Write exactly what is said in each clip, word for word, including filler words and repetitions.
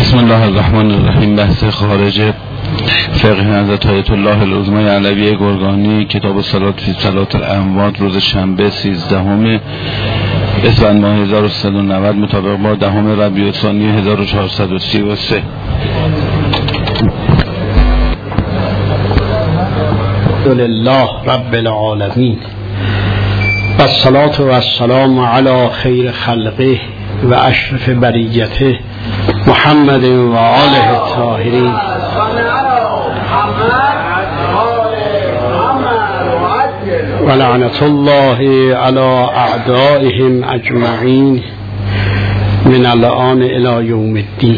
بسم الله الرحمن الرحیم. بحث خارج فقه حضرت آیت الله العظمی علوی گرگانی، کتاب صلات فی صلات الاموات، روز شنبه سیزدهم اسفند ماه هزار و سیصد و نود مطابق با دهم ربیع الثانی هزار و چهارصد و سی و سه. لله رب العالمین و الصلاة و السلام علی خیر خلقه و اشرف بریته محمد و آله الطاهرین. و لعنت الله علی اعدائهم اجمعین من الان الی یوم الدین.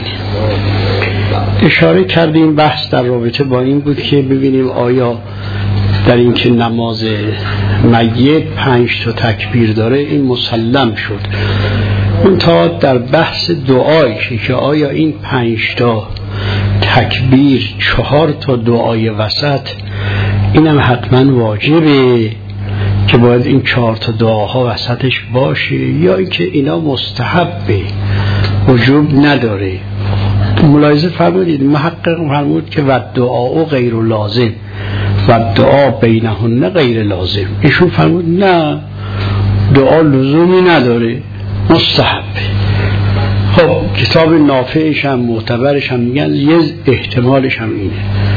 اشاره کردیم بحث در رابطه با این بود که ببینیم آیا در این که نماز میت پنج تا تکبیر داره این مسلم شد. اون تا در بحث دعایشه که آیا این پنج تا تکبیر چهار تا دعای وسط اینم حتما واجبه که باید این چهار تا دعاها وسطش باشه، یا اینکه اینا مستحبه وجوب نداره. ملاحظه فرمودید محقق فرمود که و دعا و غیر لازم و دعا بینهن غیر لازم. ایشون فرمود نه، دعا لزومی نداره، مستحبه. خب کتاب نافعش هم معتبرش هم میگن یه احتمالش هم اینه.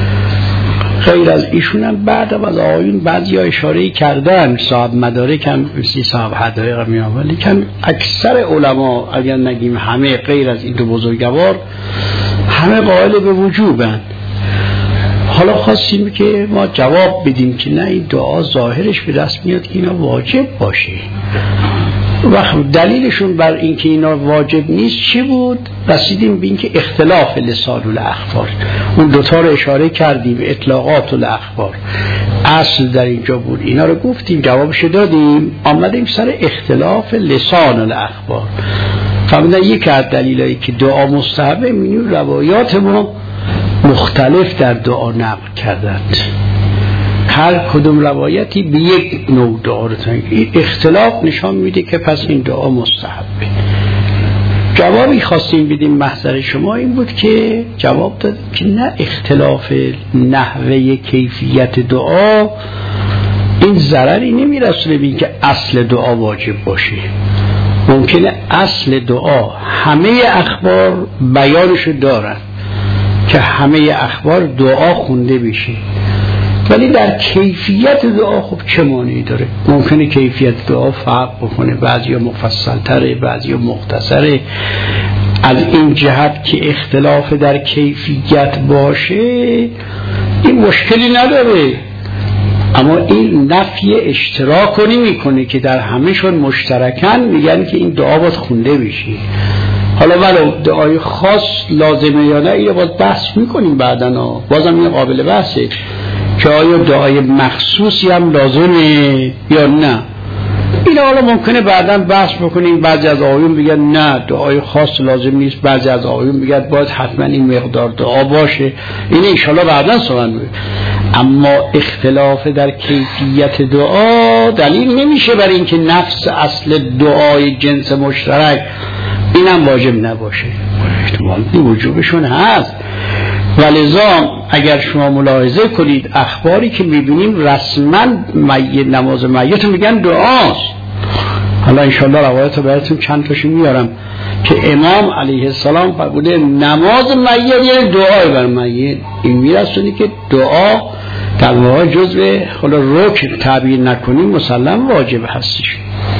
غیر از ایشون هم بعد از آیون بعضی ها اشاره کردن، صاحب مدارک هم مثل صاحب حدایق میان، ولی کن اکثر علما اگر نگیم همه غیر از این دو بزرگوار همه قائل به وجوبن. حالا خواستیم که ما جواب بدیم که نه، این دعا ظاهرش به دست میاد که اینا واجب باشه. و دلیلشون بر این که اینا واجب نیست چی بود؟ رسیدیم به این که اختلاف لسان الاخبار، اون دوتا رو اشاره کردیم، اطلاقات الاخبار اصل در اینجا بود، اینا رو گفتیم جوابش دادیم. آمدیم سر اختلاف لسان الاخبار، فهمیدن یک از دلیلایی که دعا مستحبه می‌بینیم روایات ما مختلف در دعا نقل کردند، هر کدوم روایتی به یک نوع دعا رو تنگ. این اختلاف نشان میده که پس این دعا مستحبه. جوابی خواستیم بدیم محضر شما این بود که جواب دادیم که نه، اختلاف نحوه کیفیت دعا این ضرری نمیرسونه به این که اصل دعا واجب باشه. ممکنه اصل دعا همه اخبار بیانشو دارن که همه اخبار دعا خونده بشه، ولی در کیفیت دعا خب چه مانعی داره؟ ممکنه کیفیت دعا فرق بکنه، بعضیا مفصل تره، بعضیا مختصره. از این جهت که اختلاف در کیفیت باشه این مشکلی نداره، اما این نفی اشتراک کنی میکنه که در همهشون مشترکن میگن که این دعا باید خونده بشه. حالا ولو دعای خاص لازمه یا نه اینو باید بحث میکنیم بعداً، بازم این قابل بحثه که آیا دعای مخصوصی هم لازمه یا نه. این حالا ممکنه بعداً بحث بکنیم. بعضی از آیون بگن نه دعای خاص لازم نیست، بعضی از آیون بگن باید حتما این مقدار دعا باشه. این انشالله بعداً سوال میگه. اما اختلاف در کیفیت دعا دلیل نمیشه برای اینکه نفس اصل دعای جنس مشترک اینم واجب نباشه. احتمالی وجوبشون هست، ولذا اگر شما ملاحظه کنید اخباری که میبینیم رسما میت نماز میت میگن دعاست. حالا انشالله روایت رو براتون چند تاشو میارم که امام علیه السلام فرموده نماز میت یعنی دعای بر میت. این میرسونی که دعا در واقع جزء حالا رکن تعبیر نکنیم مسلم واجب هستش.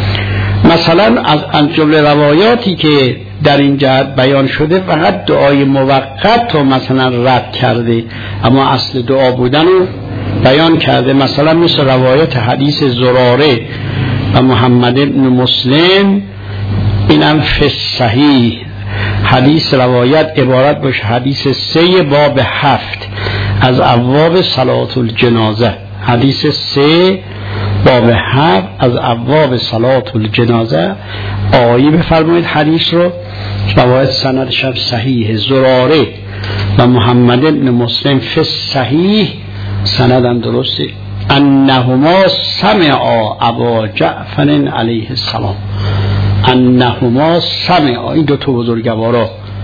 مثلا از جمله روایاتی که در این جهت بیان شده فقط دعای موقت رو مثلا رد کرده، اما اصل دعا بودن رو بیان کرده. مثلا مثل روایت حدیث زراره و محمد ابن مسلم، اینم فی صحیح حدیث روایت عبارت باشه حدیث سه باب هفت از ابواب صلات الجنازه. حدیث سه باب هفت از ابواب صلات الجنازه. آیه بفرمایید حدیث رو، روایت سندش صحیح، زراره و محمد ابن مسلم فی صحیح، سندم درسته، انهما سمعا ابا جعفر علیه السلام، انهما سمعا، این دو تا بزرگوارا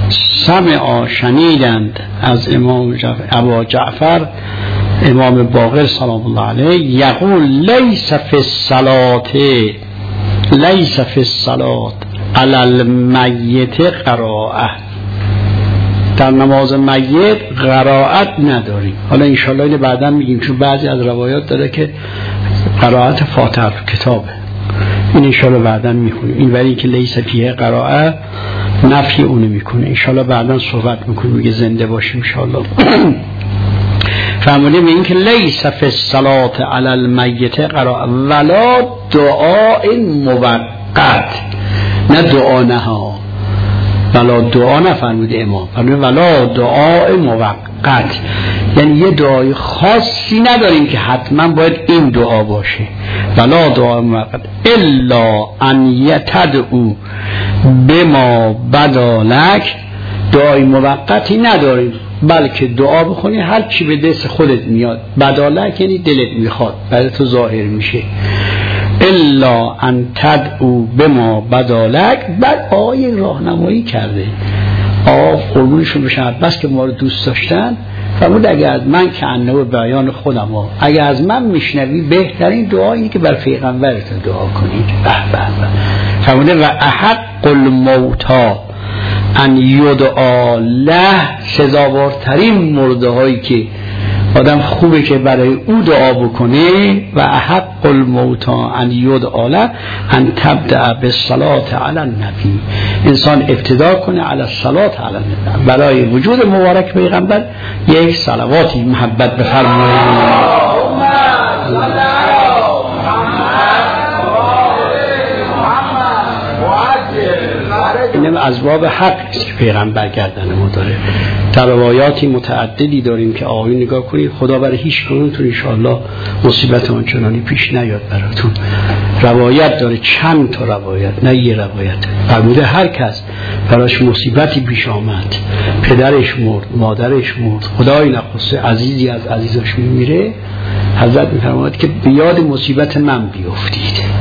سمع شنیدند از امام جعفر ابا جعفر امام باقر سلام الله علیه یقول لیس فی الصلاة لیس فی الصلاة علی المیت قراءه، در نماز میت قرائت نداریم. حالا انشاءالله اینو بعدا میگیم، چون بعضی از روایات داره که قرائت فاتحه کتابه، این انشاءالله بعدا میخونیم. این ولی که لیس فیه قرائه نفی اونو میکنه، انشاءالله بعدا صحبت میکنیم، میگه زنده باشیم انشاءالله. فرمودیم این که لیس فی الصلاة علی المیت قرائه ولا دعاء موقت، نه دعا نه ها، ولا دعا نفرموده امام، فرموده ولا دعاء موقت، یعنی یه دعای خاصی نداریم که حتما باید این دعا باشه. ولا دعا موقت الا ان یتدعو بما بدالک، دعای موقتی نداریم بلکه دعا بخونی هر چی به دست خودت میاد. بدالک یعنی دلت میخواد، برای تو ظاهر میشه. الا ان تدعو بما بدالک، بعد آقای راهنمایی کرده، آقا قربونشون بشن بس که ما رو دوست داشتن، فرمود اگر از من که انه و بیان خودم ها، اگر از من میشنوی بهترین دعایی که بر پیغمبرتون دعا کنید. به به به. فرموده و احق الموتا ان یدعا له، سزاوارترین مرده هایی که آدم خوبه که برای او دعا بکنه. و احق الموتا ان یدعا له ان تبدأ بالصلاة علی النبی، انسان ابتدا کنه علی الصلاة علی النبی، برای وجود مبارک پیغمبر یک صلواتی محبت بفرمایید. اینم از باب حق است که پیغمبر گردن ما داره. در روایاتی متعددی داریم که آقایون نگاه کنید، خدا برای هیچ کنونتون انشاءالله مصیبت آنچنانی پیش نیاد براتون. روایت داره، چند تا روایت، نه یه روایت. فرموده هر کس براش مصیبتی پیش آمد، پدرش مرد، مادرش مرد، خدای نخواسته عزیزی از عزیزاش میمیره، حضرت میفرماید که بیاد مصیبت من بیافتید،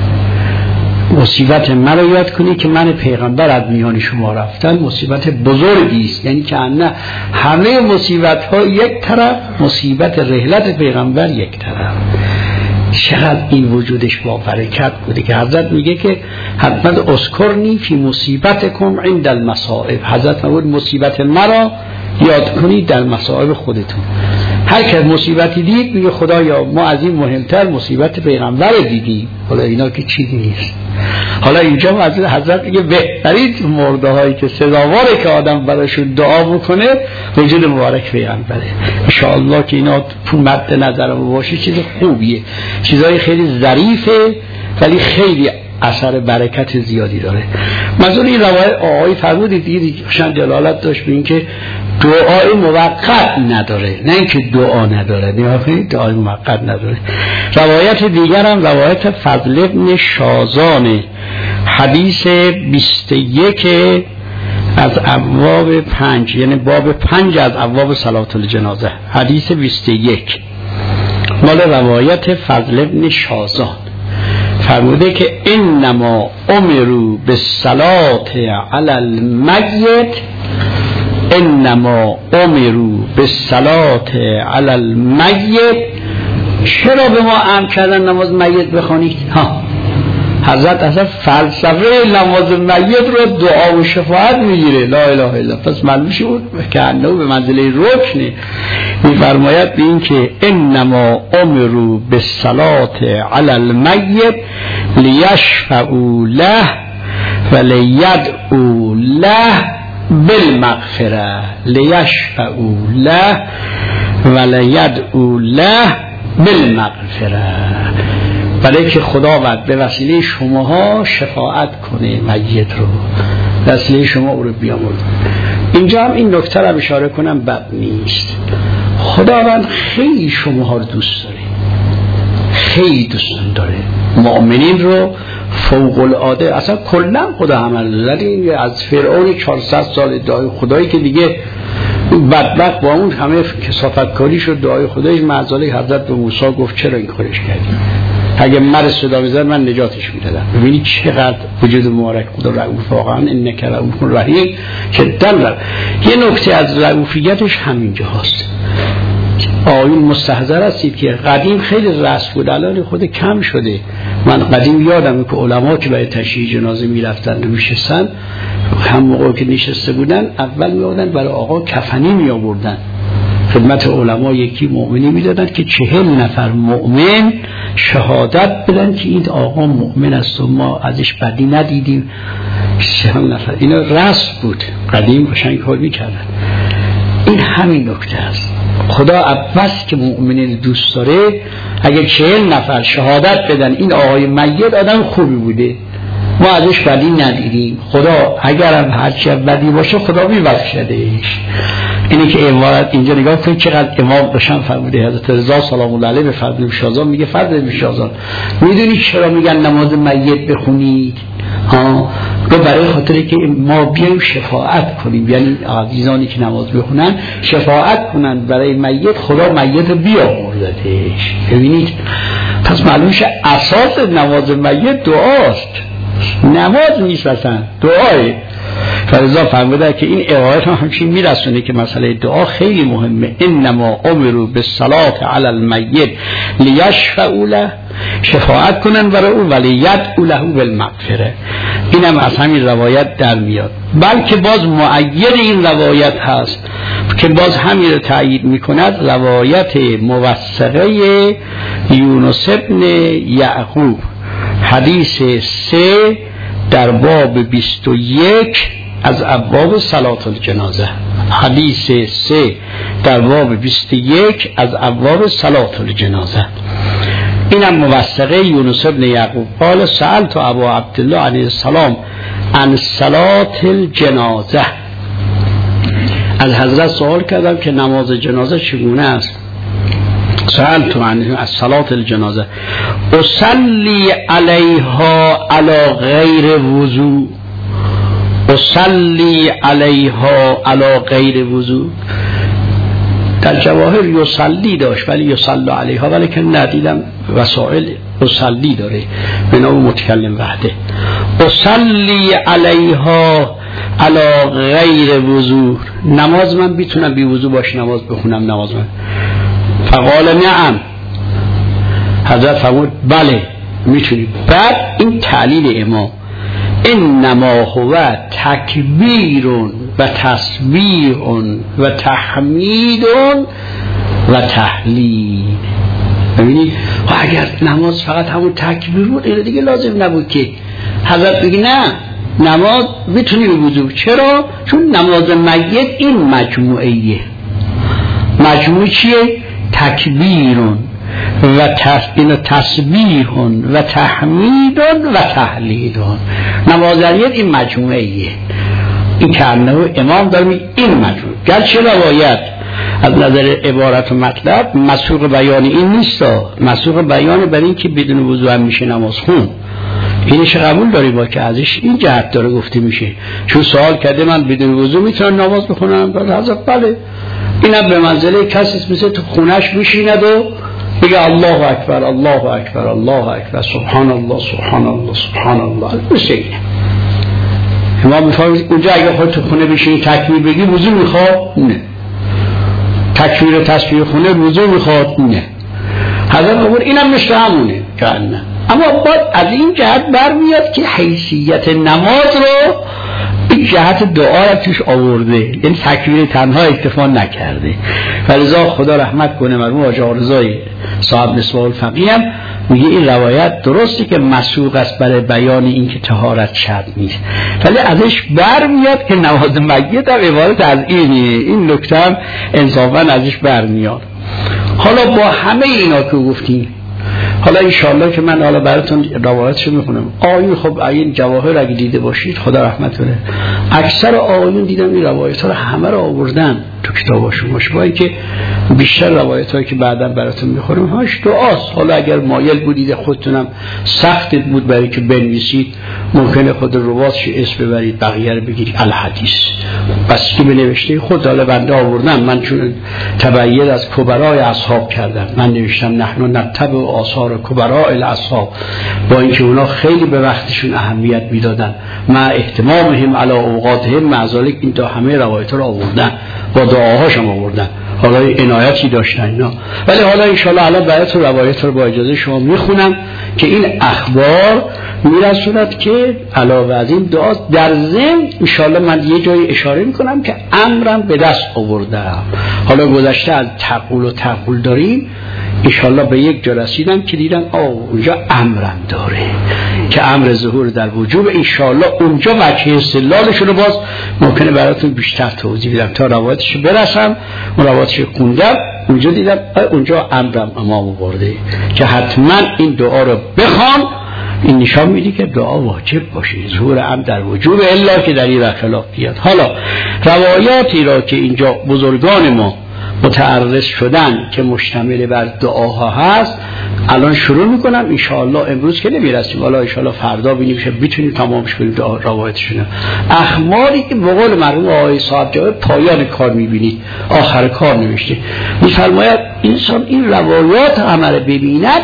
مصیبت من رو یاد کنی که من پیغمبر از میان شما رفتن مصیبت بزرگی است. یعنی که نه همه مصیبت ها یک طرف، مصیبت رحلت پیغمبر یک طرف. چقدر این وجودش با برکت بوده که حضرت میگه که حتما اذکرنی فی مصیبتکم عند المصائب، حضرت میگه مصیبت مرا یاد کنید در مصائب خودتون. هر که مصیبتی دید میگه خدایا ما از این مهمتر مصیبت پیغمبر دیدیم، حالا اینا که چیزی نیست. حالا اینجا حضرت میگه بهترین مرده هایی که سزاواره که آدم براشون دعا بکنه وجود مبارک پیغمبره. انشاءالله که اینا تو مد نظرم باشه چیز خوبیه، چیزای خیلی ظریفه ولی خیلی اثر برکت زیادی داره. منظور این روایت آقای فرمودید دیگه شان دلالت داشت به این که دعای موقت نداره، نه اینکه دعا نداره، نه دعای موقت نداره. روایت دیگر هم روایت فضل ابن شازان، حدیث بیست و یک از ابواب پنج، یعنی باب پنج از ابواب صلاة الجنازه، حدیث بیست و یک مال روایت فضل ابن شازان. فرموده که انما امروا بالصلاة علی المیت، انما امروا بالصلاة علی المیت، چرا به ما امر کردن نماز میت بخونید؟ ها حضرت اصلا فلسفه نماز میت رو دعا و شفاعت میگیره، لا اله الا الله. پس معلوم شد که انه به منزله رکنه. میفرماید به این که انما امروا بالصلاة علی المیت لیشفعوا له ولیدعوا له بالمغفره، لیشفعوا له ولیدعوا له بالمغفره، برای که خداوند به وسیله شماها شفاعت کنه میت رو، وسیله شما او رو بیامرزه. اینجا هم این نکته رو اشاره کنم بد نیست. خداوند خیلی شماها رو دوست داره، خیلی دوستون داره، مؤمنین رو فوق العاده. اصلا کلا خدا عمل داره. از فرعون چهارصد سال دعای خدایی که دیگه بدبخت با اون همه کثافت کاری شد، دعای خدایش معذاله حضرت به موسی گفت چرا این کارش کردی؟ اگه مرد صدا میزد من نجاتش میدادم. ببینید چقدر وجود مبارک خدا رؤوف، واقعا انک رؤوف رحیم. جدا یه نکته از رؤوفیتش همینجا هست. آیون مستحضر هستید که قدیم خیلی رسم بود، الان خود کم شده. من قدیم یادمه که علما که برای تشییع جنازه میرفتن و میشستن، هم موقع که نشسته بودن اول میآوردن برای آقا کفنی می آوردن، خدمت علما یکی مؤمنی میدادن که چهل نفر مؤمن شهادت بدن که این آقا مؤمن است و ما ازش بدی ندیدیم. چهل نفر اینا رسم بود، قدیم قشنگ کار میکردن. این همین نکته است. خدا عباس که مؤمنین دوست داره، اگه چهل نفر شهادت بدن این آقای میت آدم خوبی بوده، ما ازش بدی ندیدیم، خدا اگرم هرچی بدی باشه خدا میبخشدش. اینی که عبارت اینجا نگاه کنید چقدر امام روشن فرموده. حضرت رضا سلام الله علیه به فضل شازان میگه فضل شازان میدونی چرا میگن نماز میت بخونید؟ ها گو برای خاطر که ما بیایم شفاعت کنیم، یعنی عزیزانی که نماز بخونن شفاعت کنن برای میت، خدا میت رو بیامرزدش. ببینید پس معلومش اساس نماز میت دعاست، نماز نیست اصلا دعای. فرضا فرموده که این روایت هم همچین میرسونه که مسئله دعا خیلی مهمه. انما امروا بالصلاه علی المیت لیشفعوا له، شفاعت کنن برای او، ولی یدعوا له بالمغفره. اینم از همین روایت در میاد. بلکه باز مؤید این روایت هست که باز همین رو تأیید میکند روایت موثقه یونس ابن یعقوب، حدیث سه در باب بیست و یک از ابواب صلات الجنازه. حدیث سه در باب بیست و یک از ابواب صلات الجنازه. اینم موثقه یونس ابن یعقوب قال سألت ابو عبدالله علیه السلام عن صلات الجنازه، از حضرت سوال کردم که نماز جنازه چگونه است. سألت عنه از صلات الجنازه اصلی علیها علی غیر وضو، اصلی علیها علی غیر وضو. در جواهر یصلی داشت ولی یصلی علیها، ولی که ندیدم وسائل اصلی داره به نام متکلم وحده. اصلی علیها علی غیر وضو، نماز من بیتونم بی وضو باش نماز بخونم نماز من؟ فقال نعم، حضرت فرمود بله میتونی. بعد این تعلیل امام انما هو تکبیر و تسبیح و تحمید و تهلیل. ببینید اگر نماز فقط همون تکبیر بود این دیگه لازم نبود که حضرت بگی نه نماز میتونی به وضو. چرا؟ چون نماز میت این مجموعیه. مجموعه چیه؟ تکبیر و تسبیح و تحمید و تهلیل. نمازریت این مجموعیه. این که امام داره میگه این مجموعه، گرچه روایت از نظر عبارت و مطلب مسوق بیان این نیست، مسوق بیان برای این که بدون وضو هم میشه نماز خون. اینش قبول داری با که ازش این جهت داره گفته میشه. چون سوال کرده من بدون وضو میتونم نماز بخونم؟ بعد حضرت بله. اینم به منزله کسی مثل تو خونش میشیند و بگه الله اکبر الله اکبر الله اکبر سبحان الله سبحان الله سبحان الله. مثل اینه امام میفرماید اونجا اگه خود تو خونه بشینی تکبیر بگی وضو میخواد؟ نه. تکبیر و تسبیح خونه وضو میخواد؟ نه. حضرت قبول اینم مثل همونه که نه. اما باید از این جهت برمیاد که حیثیت نماز رو این جهت دعا را توش آورده، یعنی تکبیر تنها اکتفا نکرده. فلذا خدا رحمت کنه مرحوم آقا رضای صاحب مصباح الفقیه هم میگه این روایت درسته که مسوق است برای بیان این که طهارت شرط نیست، ولی ازش برمیاد که نماز میت هم عبارت از اینه. این نکته هم انصافا ازش برمیاد. حالا با همه اینا که گفتیم، حالا انشاءالله که من حالا براتون روایتشو میخونم. آیون خب این جواهر اگه دیده باشید خدا رحمت کنه، اکثر آیون دیدم این روایت ها رو همه رو آوردن. تو کتاباشون باشه، با اینکه بیشتر روایت هایی که بعدا براتون میخورم هاش دعاست. حالا اگر مایل بودید خودتونم سخت بود برای که بنویسید، ممکنه خود رواتش اسم ببرید، بقیه رو بگیرید الحدیث بس که به نوشته خود. حالا بنده آوردم، من چون تبعید از کبرای اصحاب کردم، من نوشتم نحن نتبع آثار کبرای الاصحاب، با اینکه اونا خیلی به وقتشون اهمیت میدادن، مع اهتمامهم علی اوقاتهم، مع ذلک این تا همه روایت رو آوردن، با دعاهاشم آوردن، حالا عنایتی داشتن اینا. ولی حالا انشاءالله الان براتون روایت رو با اجازه شما میخونم که این اخبار میرسوند که علاوه از این دعا در ضمن انشاءالله من یه جایی اشاره میکنم که امرم به دست آوردم. حالا گذشته از تقول و تقول داریم، انشاءالله به یک جا رسیدم که دیدم آه اونجا امرم داره که امر ظهور در وجوب. انشاءالله اونجا وجه استدلالش رو باز ممکنه براتون بیشتر توضیح بدم تا روایتش برسم. اون روایتش خوندم اونجا دیدم اونجا امرم امام آورده که حتما این دعا رو بخوان. این نشان میده که دعا واجب باشه، ظهور امر در وجوب، الا که در این خلاف بیاد. حالا روایاتی را که اینجا بزرگان ما متعرض شدن که مشتمل بر دعاها هست الان شروع میکنم. انشاءالله امروز که نمیرسیم، حالا انشاءالله فردا ببینیم که بتونیم تمامش کنیم دعا روایتشون. اخباری که به قول مرحوم آقای صاحب جواب پایان کار میبینید، آخر کار نوشته، میفرماید انسان این روایات همه رو ببیند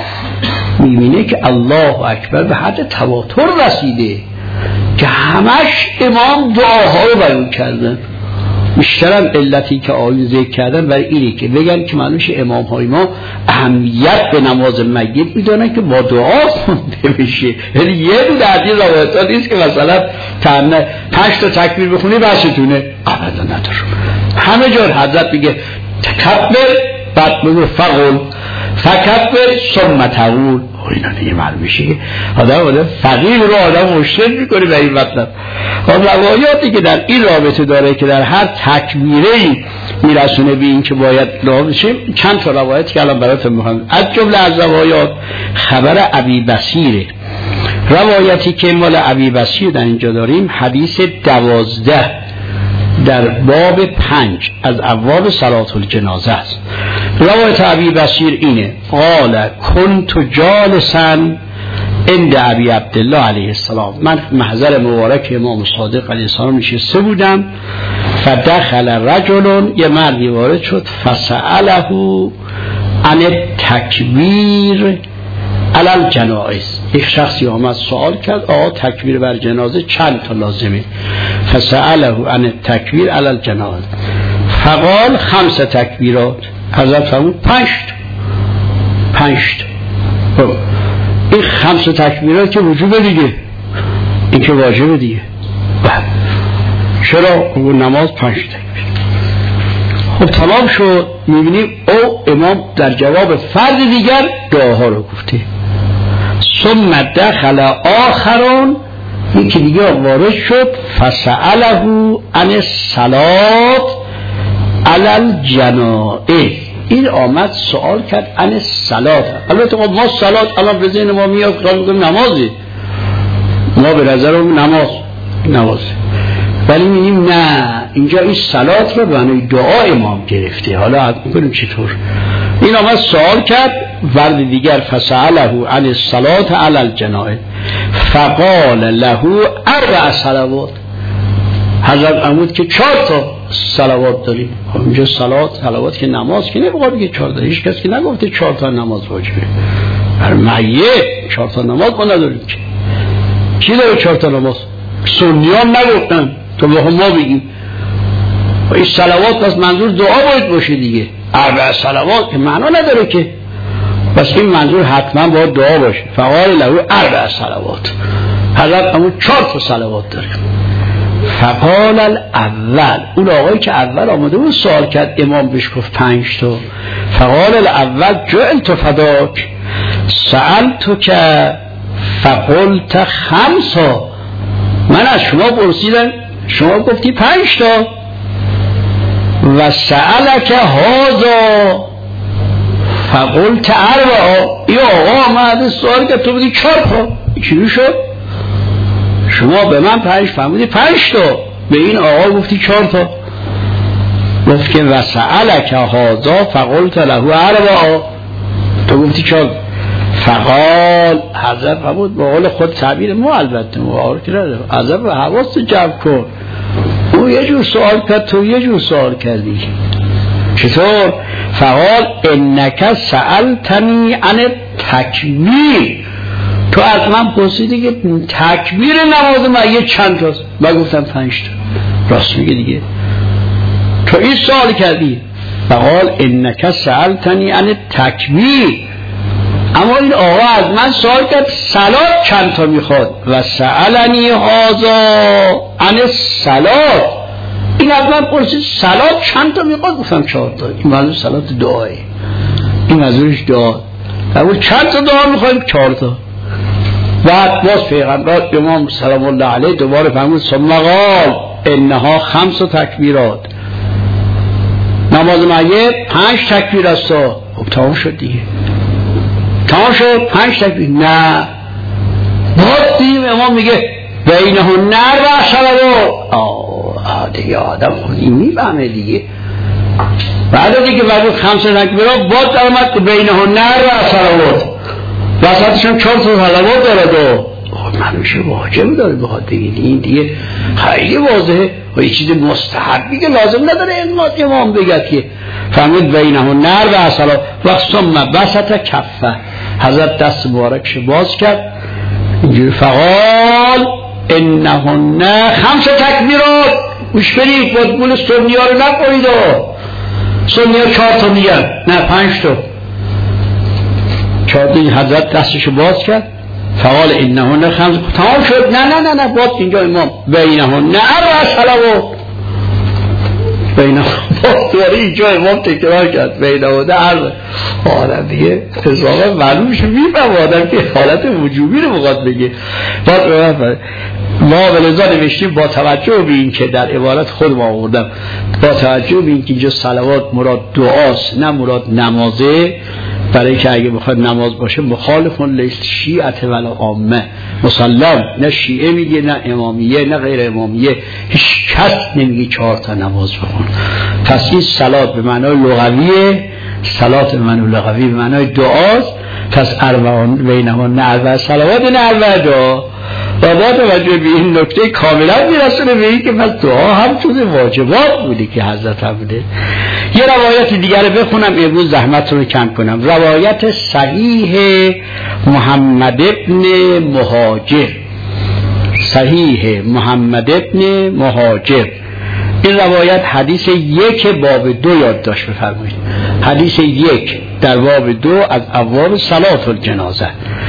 میبینه که الله اکبر به حد تواتر رسیده که همش امام دعاها رو بیان کردن. بیشترم علتی که آیون ذکر کردن برای اینه که بگن که منوش امام های ما اهمیت به نماز میت میدونن که با دعا خونده بشه. یعنی یه دو در این روایت ها نیست که مثلا تنه پنج تا تکبیر بخونی بسیتونه، ابدا نداره. همه جور حضرت میگه تکبر بعد میگه فقل فکبر ثم تقول. اینا دیگه معلوم میشه که آدم آدم فقیر رو آدم مشکل میکنه به این مطلب. روایاتی که در این رابطه داره که در هر تکبیره‌ای میرسونه به این که باید لازم شه، چند تا روایتی که الان براتون میخوام. از جمله از روایات خبر ابی بصیره، روایتی که مال ابی بصیر در اینجا داریم، حدیث دوازده در باب پنج از ابواب صلاة الجنازه است. روایت ابی بصیر اینه: قال کنت جالسا عند ابی عبدالله علیه السلام، من محضر مبارک امام صادق علیه السلام نشسته بودم، فدخل رجل، یه مردی وارد شد، فسأله عن تکبیر علی الجنائز، یک شخصی آمد سوال کرد آقا تکبیر بر جنازه چند تا لازمه؟ فسأله عن تکبیر علی الجنائز فقال خمس تکبیرات، حضرت فرمود پنج پنج تا. این خمس تکبیرات که وجوبه دیگه، این که واجبه دیگه. چرا؟ اون نماز پنج تکبیر. خب تمام شد. میبینیم او امام در جواب فرد دیگر دعاها رو گفته. ثم دخل آخرون، یکی دیگه وارد شد، فسأله عن الصلاة علی الجنائز، این آمد سوال کرد عن الصلاة. البته ما صلات الان به ذهن ما میاد قال میگم نمازی، ما به نظرم نماز نماز، ولی میگیم نه، اینجا این صلات رو به معنی دعا امام گرفته. حالا حد میکنیم چطور. این آمد سوال کرد، ورد دیگر فسأله عن الصلاة علی الجنائز فقال له اربع صلوات، حضرت عمود که چهار تا صلوات داریم. خب اینجا صلات صلوات که نماز که نمیخواد بگه چهار تا، هیچ کس که نگفته چهار تا نماز واجبه. بر میت چهار تا نماز ما نداریم که. کی داره چهار تا نماز؟ سنیان نگفتن تو به ما بگیم. و این صلوات پس منظور دعا باید باشه دیگه. اربع صلوات که معنا نداره که، پس این منظور حتما باید دعا باشه. فقال له اربع صلوات، حضرت همون چهار تا صلوات داره. فقال الاول، اون آقایی که اول آمده بود سوال کرد، امام بهش گفت پنج تا. فقال الاول جعلت فداک سألتک فقلت خمسا، من از شما پرسیدم شما گفتی پنج تا. و سألک هذا فقلت اربعا، یا آقا آمده سوال کرد تو بودی چهار تا، چی شد؟ شما به من پنج فرمودی پنج تا، به این آقا گفتی چهار تا. گفت که وسألک هذا فقلت له اربعا، تو گفتی چون فقال حضرت فرمود با قول خود تعبیر ما البته معارف کرده حضرت و حواست جمع کن، او یه جور سوال کرد تو یه جور سوال کردی. چطور؟ فقال انک سألتنی عن تکبیر، تو از من پرسیدی که تکبیر نماز من یه چند تاست، من گفتم پنج تا. راست میگه دیگه، تو این سوال کردی. فقال انک سألتنی عن تکبیر، اما این آقا از من سوال کرد صلات چند تا میخواد و سألنی هذا عن الصلات، این از من پرسید صلات چند تا میخواد، گفتم چهار تا. این معلوم صلات دعاه، این منظورش دعا. اما چند تا دعا میخوایم؟ چهار تا. بعد باز پیغمبر امام سلام الله علیه دوباره فرمود ثم قال انها خمس تکبیرات، نماز میت پنج تکبیر است. خب تمام شد دیگه، تمام شد پنج تکبیر. نه باز دیم امام میگه بینهن نر و صلوات. آه دیگه آدم خودی میفهمه دیگه. بعد دیگه بعد خمس تکبیرات باز درآمد که بینهن نر و صلوات، وسطشون چهار تا صلوات داره. دو خب منوشه واجب داره بخواد دیگه، این دیگه خیلی واضحه و یه چیز مستحبی که لازم نداره اینقدر امام بگه که فهمید بینهن نر و صلوات. و ثم بسط کفه، حضرت دست مبارکش باز کرد اینجوری فقال انهن خمس تکبیرات. گوش کنید بودگول سنی ها رو نکنید، سنی ها چهار تا میگن، نه پنج تا. چهار تا. حضرت دستش باز کرد فقال انهن خمس، تمام شد. نه نه نه نه باز اینجا امام بینهن نر و صلوات، بینهن دوباره اینجا امام تکرار کرد بینهن نر. آدم دیگه اضافه معلومش میفهم آدم که حالت وجوبی رو بخواد بگه. ما ولذا نوشتیم با توجه به این که در عبارت خود ما آوردم، با توجه به این که اینجا صلوات مراد دعاست نه مراد نمازه، برای که اگه بخواد نماز باشه مخالفون لیست شیعت ولا عامه، مسلم نه شیعه میگه نه امامیه نه غیر امامیه، هیچ کس نمیگه چهار تا نماز بخون. پس این صلات به معنای لغویه، صلات به معنای لغوی به معنای دعاست. پس اربعان بینهن نه اربع صلوات نه اربع دعا. و با توجه به این نکته کاملا میرسونه به این که پس دعا هم جز واجبات بوده که حضرت بوده. یه روایت دیگر رو بخونم امروز زحمت رو کم کنم. روایت صحیح محمد ابن مهاجر، صحیح محمد ابن مهاجر، این روایت حدیث یک باب دو یادداشت بفرمایید. حدیث یک در باب دو از ابواب صلات الجنازه.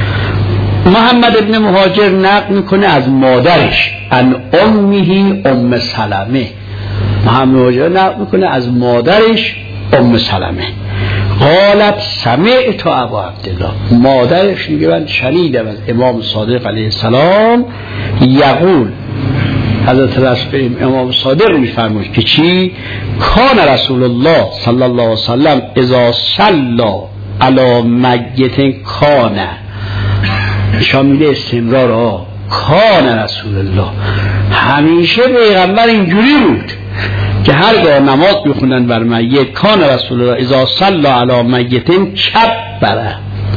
محمد ابن مهاجر نقل میکنه از مادرش ان امه ام سلمه. محمد مهاجر نقل میکنه از مادرش ام سلمه. قالت سمعت ابا عبدالله، مادرش میگه من شنیدم از امام صادق علیه السلام یقول، حضرت رسول امام صادق میفرماید که چی؟ کان رسول الله صلی الله علیه وسلم اذا صلی علی میت کان، شامل استمرار ها، کان رسول الله، همیشه پیغمبر اینجوری بود که هرگاه نماز بخونن بر میت کان رسول الله اذا صلی علی میت کبر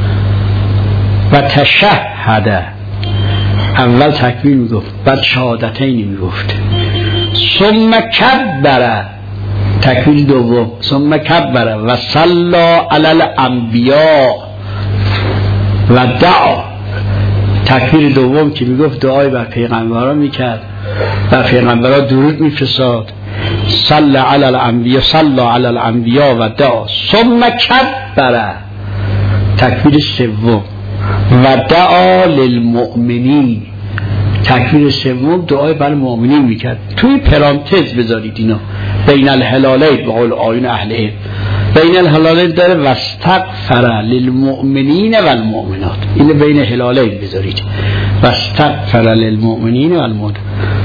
و تشهد، اول تکبیر میگفت بعد شهادتین میگفت، ثم کبر تکبیر دوم، ثم کبر و صلی علی الانبیاء و دعا، تکبیر دوم که میگفت دعای بر پیغمبران میکرد، بر پیغمبران درود میفرستاد، صلی علی الانبیاء، صلی علی الانبیاء و دعا، ثم کبر تکبیر سوم و دعا للمؤمنین، تکبیر سوم دعای بر مؤمنین میکرد. توی پرانتز بذارید اینا بین الهلالین، بقول آیون اهل علم بین الهلالین داره واستغفر للمؤمنین والمؤمنات، اینو بین هلالین بذارید واستغفر للمؤمنین والمؤمنات.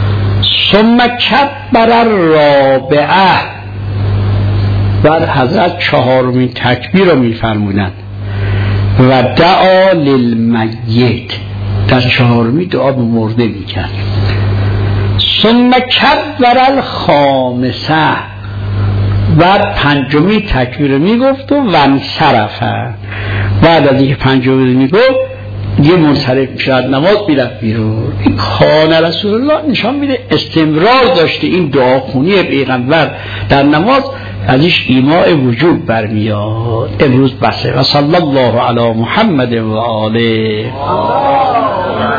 ثم کبر الرابعه، بعد حضرت چهارمین تکبیر رو میفرمودند و دعا للمیت، در چهارمی دعا به مرده میکرد. ثم کبر الخامسه، بعد پنجمی تکبیر میگفت و انصرفه. بعد از اینکه پنجمی میگفت یه منصرف میشد، نماز میرفت بیرون. این کان رسول الله نشان میده استمرار داشته این دعاخونی پیغمبر در نماز، ازش ایماء وجوب برمیاد. امروز بسه. و صلی الله علی محمد و آله.